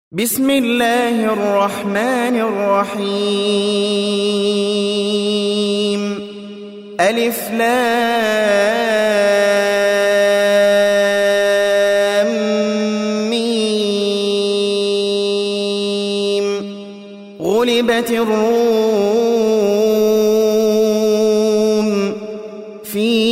بسم الله الرحمن الرحيم ألف لام ميم غلبت الروم في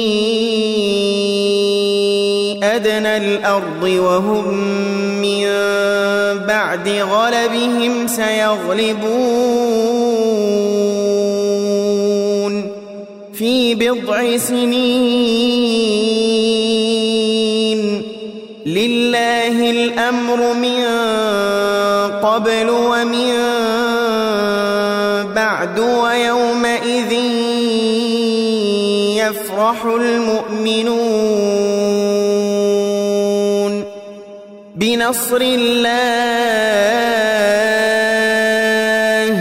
أدنى الأرض وهم من بعد غلبهم سيغلبون في بضع سنين لله الأمر من قبل ومن بعد ويومئذ يفرح المؤمنون بنصر الله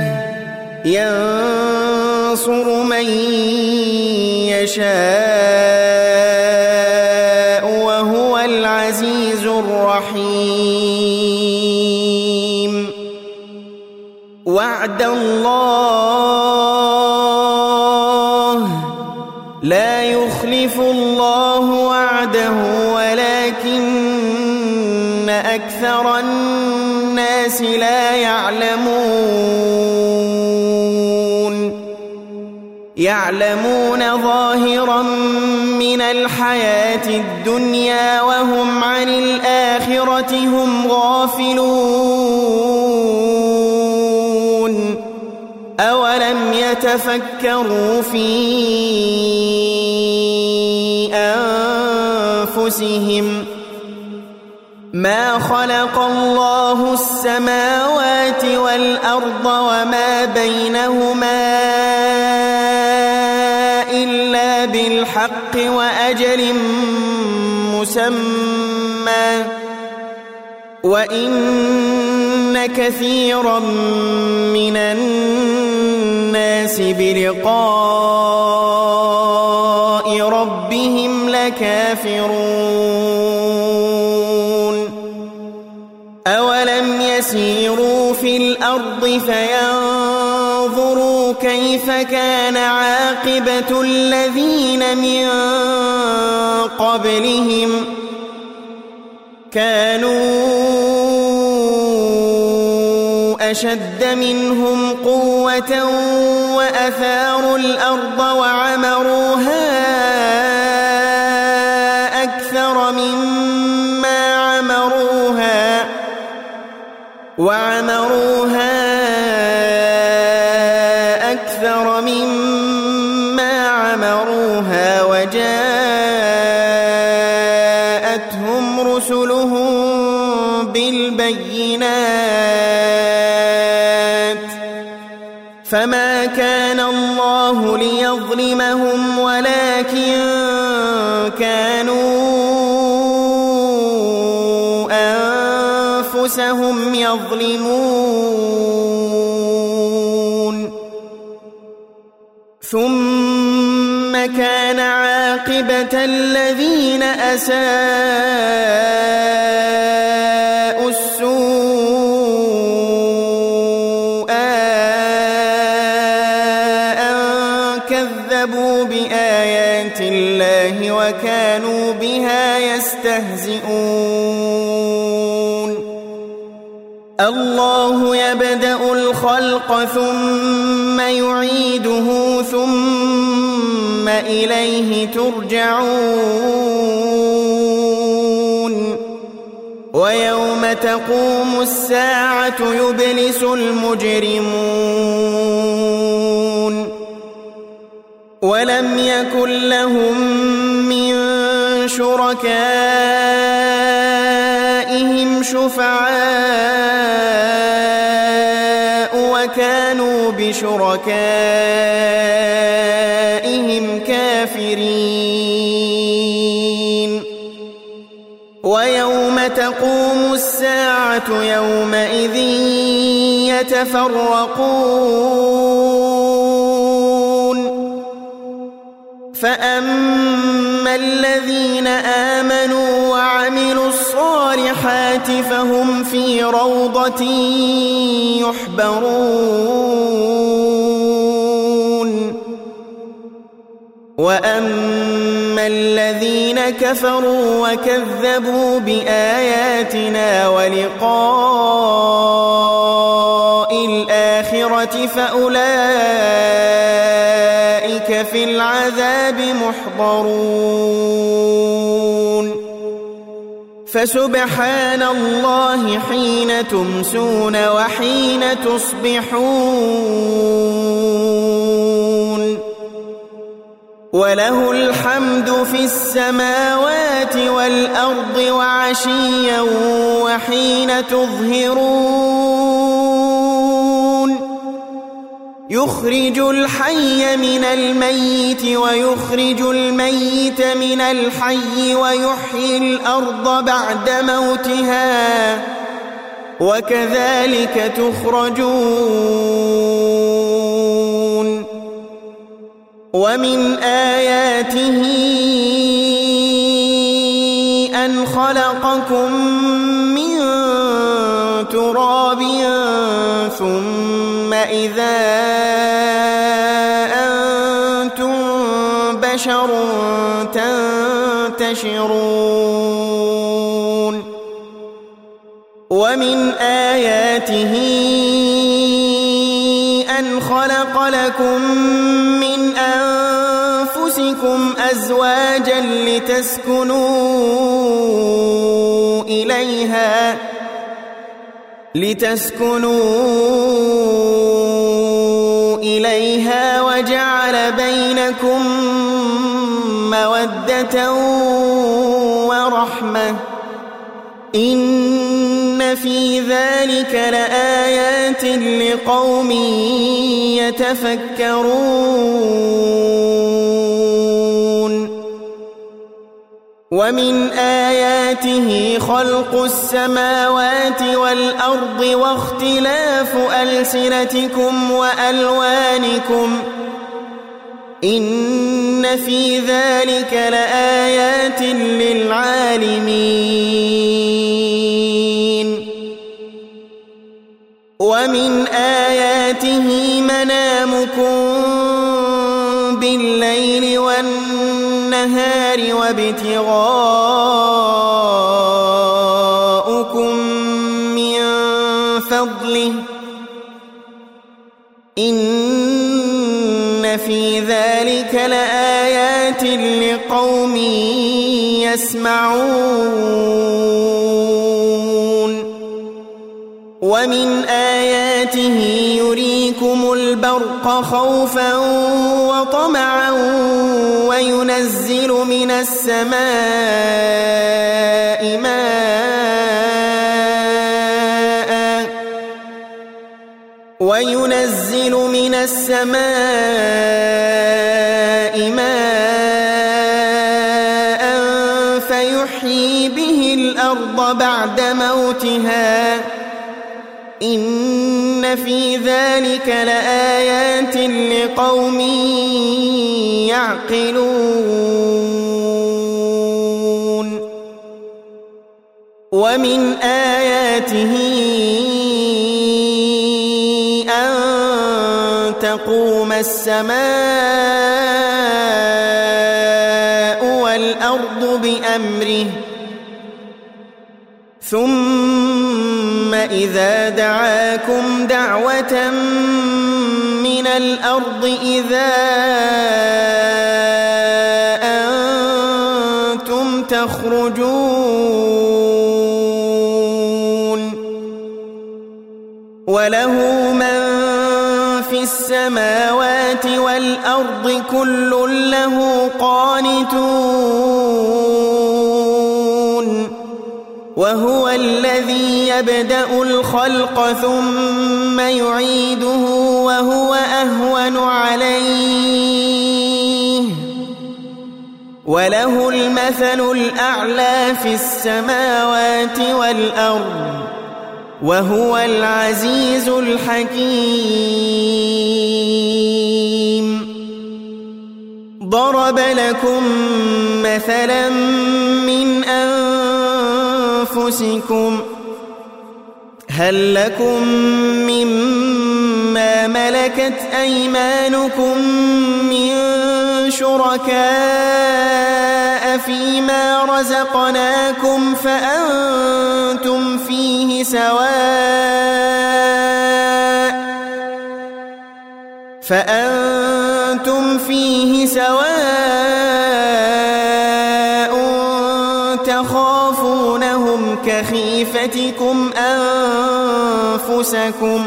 ينصر من يشاء وهو العزيز الرحيم وعد الله لا يخلف الله وعده ولكن أكثر الناس لا يعلمون ظاهرا من الحياة الدنيا وهم عن الآخرة هم غافلون أولم يتفكروا في أنفسهم ما خلق الله السماوات والأرض وما بينهما إلا بالحق وأجل مسمى وإن كثيرا من الناس بلقاء ربهم لكافرون أولم يسيروا في الأرض فينظروا كيف كان عاقبة الذين من قبلهم كانوا أشد منهم قوة وأثاروا الأرض وعمروها أكثر مما عمروها وجاءتهم رسلهم بالبينات فما كان الله ليظلمهم ولكن كانوا أنفسهم يظلمون ثم كان عاقبة الذين أساءوا السوء أن كذبوا بآيات الله وكانوا بها يستهزئون الله يبدأ الخلق ثم يعيده ثم إليه ترجعون ويوم تقوم الساعة يبلس المجرمون ولم يكن لهم من شركائهم شفعاء وكانوا بشركائهم كافرين ويوم تقوم الساعة يومئذ يتفرقون فأما الذين آمنوا وعملوا الصالحات فهم في روضة يحبرون وأما الذين كفروا وكذبوا بآياتنا ولقاء الآخرة فأولئك في العذاب محضرون فسبحان الله حين تمسون وحين تصبحون وله الحمد في السماوات والأرض وعشيا وحين تظهرون يخرج الحي من الميت ويخرج الميت من الحي ويحيي الأرض بعد موتها وكذلك تخرجون ومن آياته أن خلقكم من تراب ثم إذا أنتم بشر تنتشرون ومن آياته أن خلق لكم من أنفسكم أزواجا لتسكنوا إليها وجعل بينكم مودة ورحمة إن في ذلك لآيات لقوم يتفكرون ومن آياته خلق السماوات والأرض واختلاف ألسنتكم وألوانكم إن في ذلك لآيات للعالمين ومن آياته منامكم بالليل والنهار وابتغاؤكم من فضله إن في ذلك لآيات لقوم يسمعون ومن آياته يريكم البرق خوفا وطمعا وينزل من السماء ماء فيحيي به الأرض بعد موتها إن في ذلك لآيات لقوم يعقلون ومن آياته أن تقوم السماء والأرض بأمره ثم إذا دعاكم دعوة من الأرض إذا أنتم تخرجون وله من في السماوات والأرض كل له قانتون وهو الذي يبدأ الخلق ثم يعيده وهو أهون عليه وله المثل الأعلى في السماوات والأرض وهو العزيز الحكيم ضرب لكم مثلا من أنفسكم هل لكم مما ملكت أيمانكم من شركاء فيما رزقناكم فأنتم فيه سواء تخافونهم كخيفتكم أنفسكم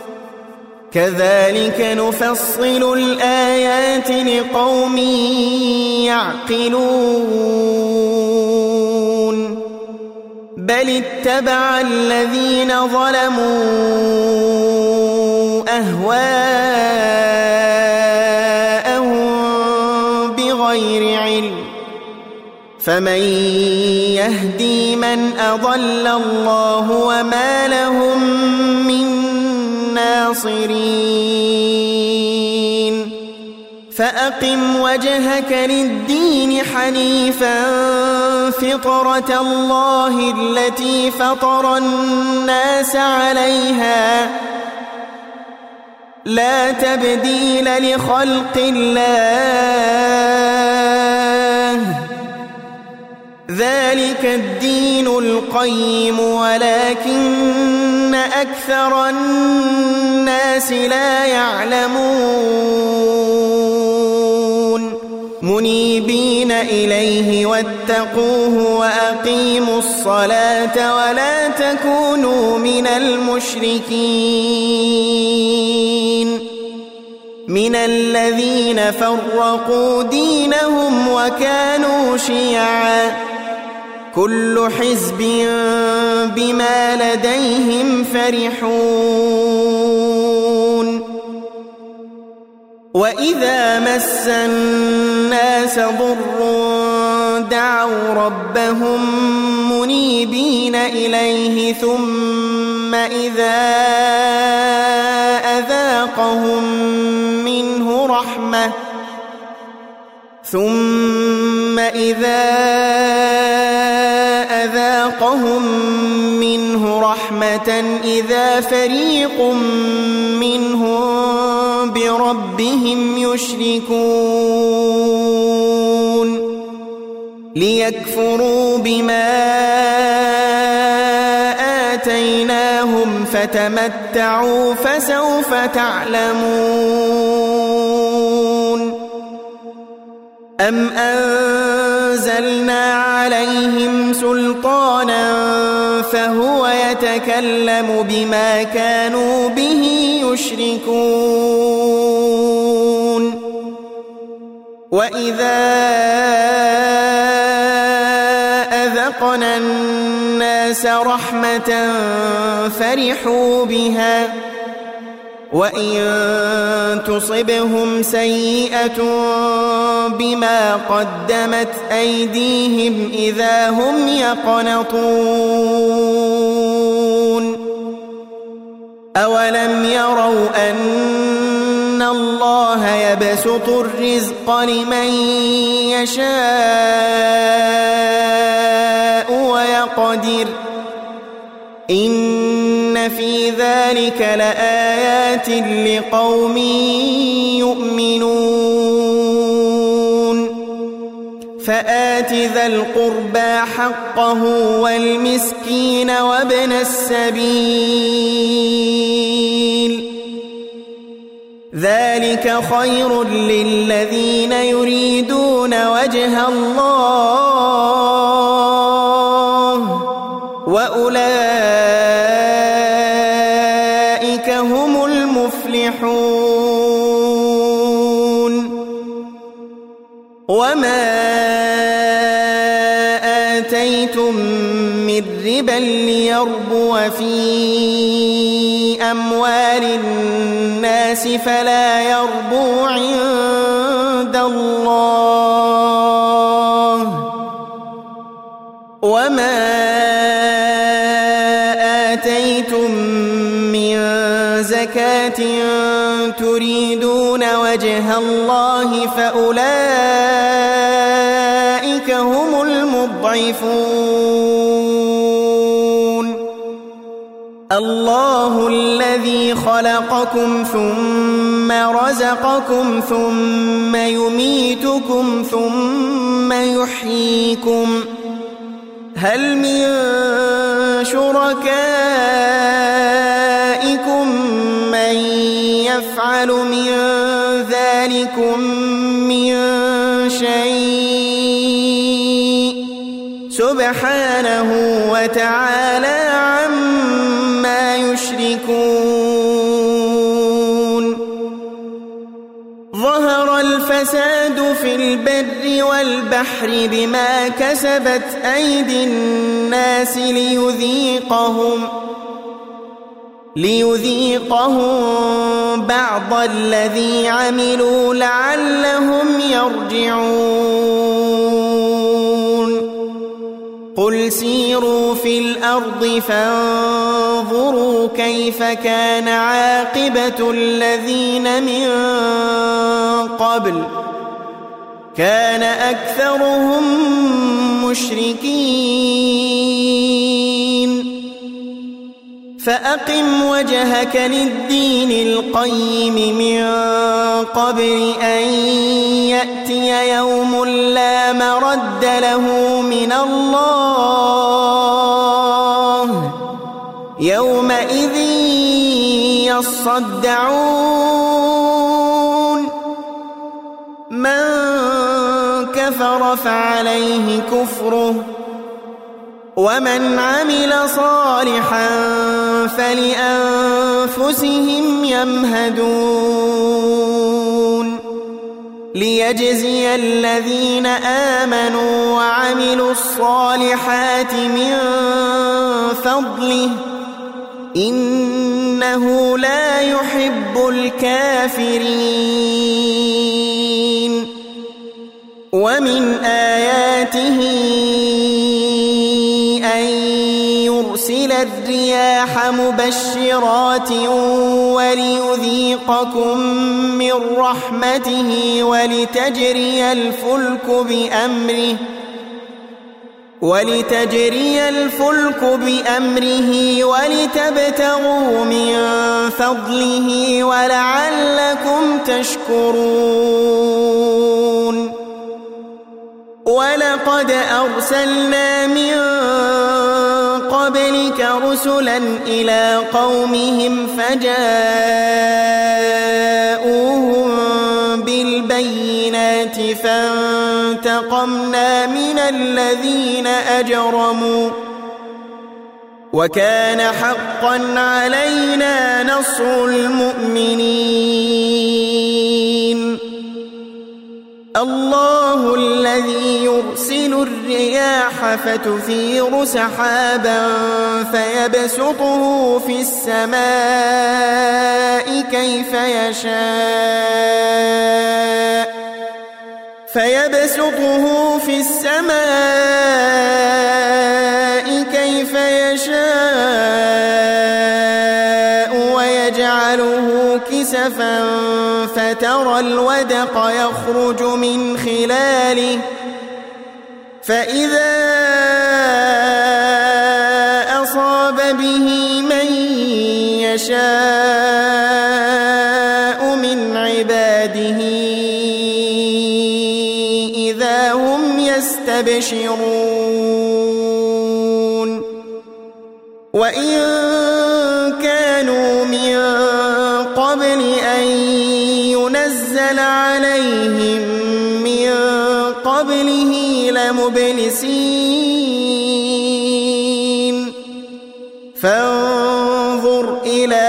كذلك نفصل الآيات لقوم يعقلون بل اتبع الذين ظلموا أهواءهم بغير علم فمن يهدي من أضل الله وما لهم من ناصرين فأقم وجهك للدين حنيفا فطرة الله التي فطر الناس عليها لا تبديل لخلق الله ذلك الدين القيم ولكن أكثر الناس لا يعلمون منيبين إليه واتقوه وأقيموا الصلاة ولا تكونوا من المشركين من الذين فرقوا دينهم وكانوا شيعا كل حزب بما لديهم فرحون وإذا مس الناس ضر دعوا ربهم منيبين إليه ثم إذا أذاقهم منه رحمة إذا فريق منهم بربهم يشركون ليكفروا بما آتيناهم فتمتعوا فسوف تعلمون أم أنزلنا عليهم سلطانا فهو يتكلم بما كانوا به يشركون وإذا أذقنا الناس رحمة فرحوا بها وإن تصبهم سيئة بما قدمت أيديهم إذا هم يقنطون أولم يروا أن الله يبسط الرزق لمن يشاء ويقدر إن في ذلك لآيات لقوم يؤمنون فآت ذا القربى حقه والمسكين وابن السبيل ذلك خير للذين يريدون وجه الله وأولئك هم المفلحون وما آتيتم من ربا ليربو في أموال الناس فلا يربو عند الله وما آتيتم من زكاة تريدون وجه الله فأولئك هم المضعفون الله الذي خلقكم ثم رزقكم ثم يميتكم ثم يحييكم هل من شركائكم من يفعل من ذلكم من شيء سبحانه وتعالى عما يشركون ظهر الفساد في البر والبحر بما كسبت أيدي الناس ليذيقهم بعض الذي عملوا لعلهم يرجعون قل سيروا في الأرض فانظروا كيف كان عاقبة الذين من قبل كان أكثرهم مشركين فأقم وجهك للدين القيم من قبل أن يأتي يوم لا مرد له من الله يومئذ يصدعون من كفر فعليه كفره ومن عمل صالحا فلأنفسهم يمهدون ليجزي الذين آمنوا وعملوا الصالحات من فضله إنه لا يحب الكافرين ومن آياته أن يرسل الرياح مبشرات وليذيقكم من رحمته ولتجري الفلك بأمره ولتبتغوا من فضله ولعلكم تشكرون ولقد أرسلنا من قبلك رسلا إلى قومهم فجاءوهم بالبينات فانتقمنا من الذين أجرموا وكان حقا علينا نصر المؤمنين الله الذي يرسل الرياح فتثير سحابا فيبسطه في السماء كيف يشاء ويجعله كسفا فترى الودق يخرج من خلاله فإذا أصاب به من يشاء من عباده إذا هم يستبشرون وإن كانوا من قبل أن ينزل عليهم من قبله لمبلسين فانظر إلى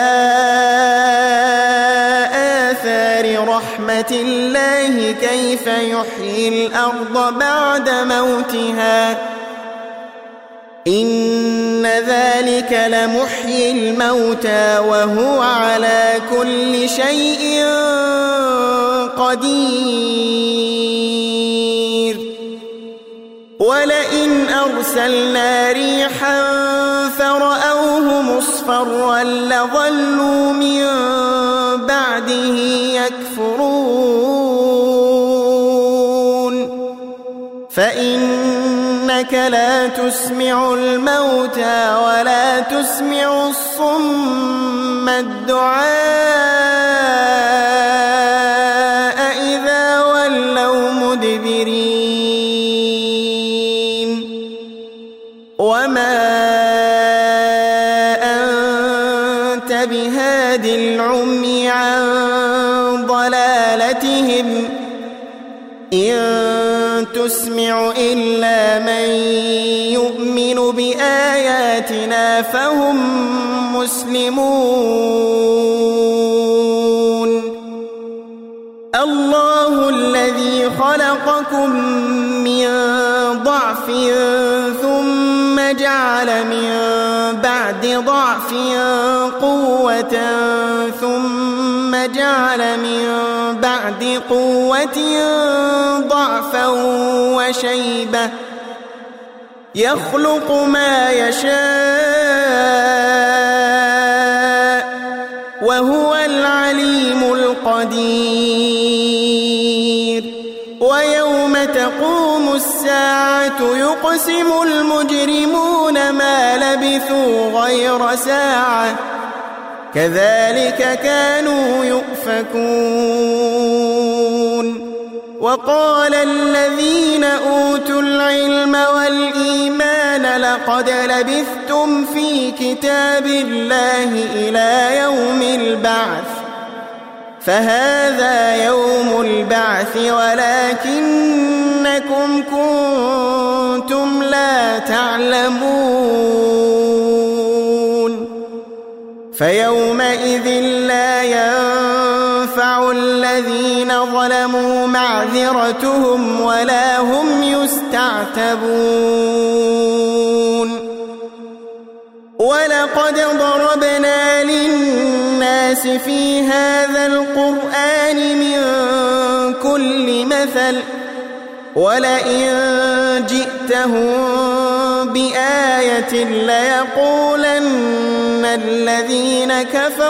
آثار رحمة الله كيف يحيي الأرض بعد موتها إن ذلك لمحيي الموتى وهو على كل شيء قدير ولئن أرسلنا ريحا فرأوه مصفرا لظلوا من بعده يكفرون فإنك لا تسمع الموتى ولا تسمع الصم الدعاء إذا ولوا مدبرين وما أنت بهاد العمي عن ضلالتهم إن تسمع إلا من يؤمن بآياتنا فهم مسلمون الله الذي خلقكم من ضعف ثم جعل من بعد ضعف قوة ثم جعل من بعد قوة ضعفا وشيبة يخلق ما يشاء وهو العليم القدير ويوم تقوم الساعة يقسم المجرمون ما لبثوا غير ساعة كذلك كانوا يؤفكون وقال الذين أوتوا العلم والإيمان لقد لبثتم في كتاب الله إلى يوم البعث فهذا يوم البعث ولكنكم كنتم لا تعلمون فيومئذ لا ينفع الذين ظلموا معذرتهم ولا هم يستعتبون ولقد ضربنا للناس في هذا القرآن من كل مثل ولئن جئتهم بآية ليقولن الذين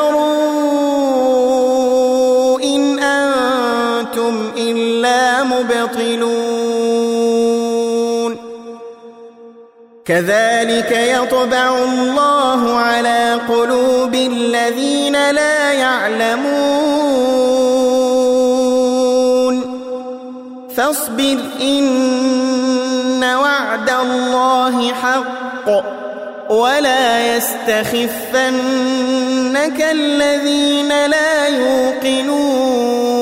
كفروا إن أنتم إلا مبطلون كذلك يطبع الله على قلوب الذين لا يعلمون فاصبر إن وعد الله حق ولا يستخفنك الذين لا يوقنون